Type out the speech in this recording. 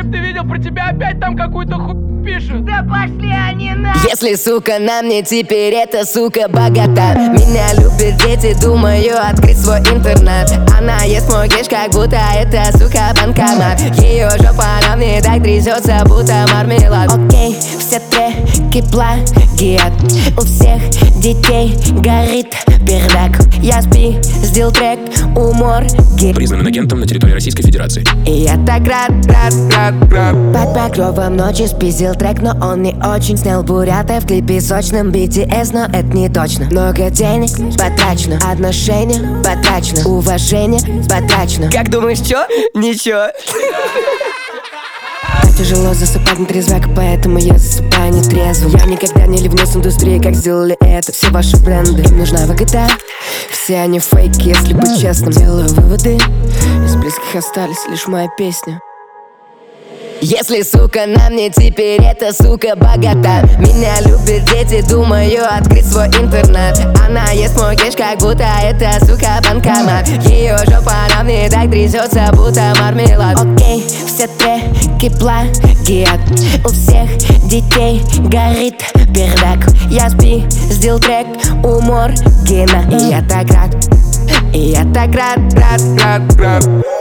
Ты видел, про тебя опять там какую-то хуйню пишут. Да пошли они на... Если сука на мне теперь, эта сука богата. Меня любят дети, думаю открыть свой интернат. Она ест мой кеш, как будто это сука банкомат. Ее жопа на мне так трясется, будто мармелад. Окей, все треки плагиат. У всех детей горит пердак. Я спиздил трек у морги. Признан агентом на территории Российской Федерации. И я так рад. Под покровом ночи спиздил трек, но он не очень. Снял бурята в клипе сочном BTS, но это не точно. Много денег потрачено, отношения потрачено, уважение потрачено. Как думаешь, чё? Ничего. Так тяжело засыпать нетрезвяк, поэтому я засыпаю нетрезво. Я никогда не ливну с индустрией, как сделали это все ваши бренды. Им нужна выгода, все они фейки, если быть честным. Делаю выводы, из близких остались лишь моя песня. Если сука на мне теперь, эта сука богата. Меня любят дети, думаю открыть свой интернат. Она ест мой кеш, как будто это сука банкомат. Ее жопа на мне так трясется, будто мармелад. Окей, все треки плагиат. У всех детей горит пердак. Я спиздил трек у Моргина. И я так рад, и я так рад.